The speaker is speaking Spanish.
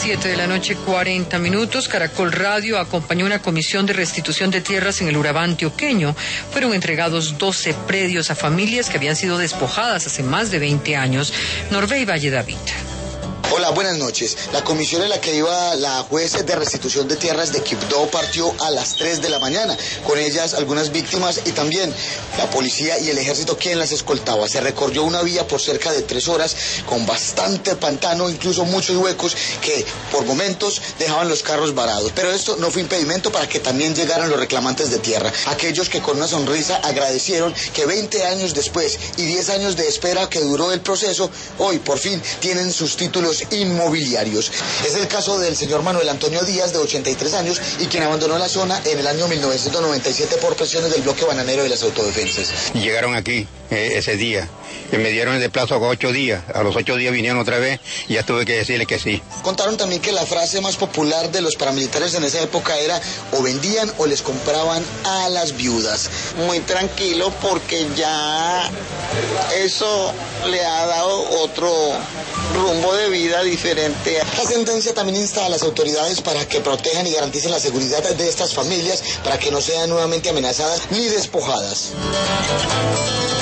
7:40 p.m. Caracol Radio acompañó una comisión de restitución de tierras en el Urabá antioqueño. Fueron entregados 12 predios a familias que habían sido despojadas hace más de 20 años. Norbey Valle David. Hola, buenas noches. La comisión en la que iba la juez de restitución de tierras de Quibdó partió a las 3 de la mañana. Con ellas algunas víctimas y también la policía y el ejército quien las escoltaba. Se recorrió una vía por cerca de 3 horas con bastante pantano, incluso muchos huecos que por momentos dejaban los carros varados. Pero esto no fue impedimento para que también llegaran los reclamantes de tierra. Aquellos que con una sonrisa agradecieron que 20 años después y 10 años de espera que duró el proceso, hoy por fin tienen sus títulos inmobiliarios. Es el caso del señor Manuel Antonio Díaz, de 83 años, y quien abandonó la zona en el año 1997 por presiones del bloque bananero de las autodefensas. Llegaron aquí ese día, y me dieron de plazo 8 días. A los 8 días vinieron otra vez y ya tuve que decirle que sí. Contaron también que la frase más popular de los paramilitares en esa época era: o vendían o les compraban a las viudas. Muy tranquilo, porque ya eso le ha dado otro rumbo de vida diferente. La sentencia también insta a las autoridades para que protejan y garanticen la seguridad de estas familias, para que no sean nuevamente amenazadas ni despojadas.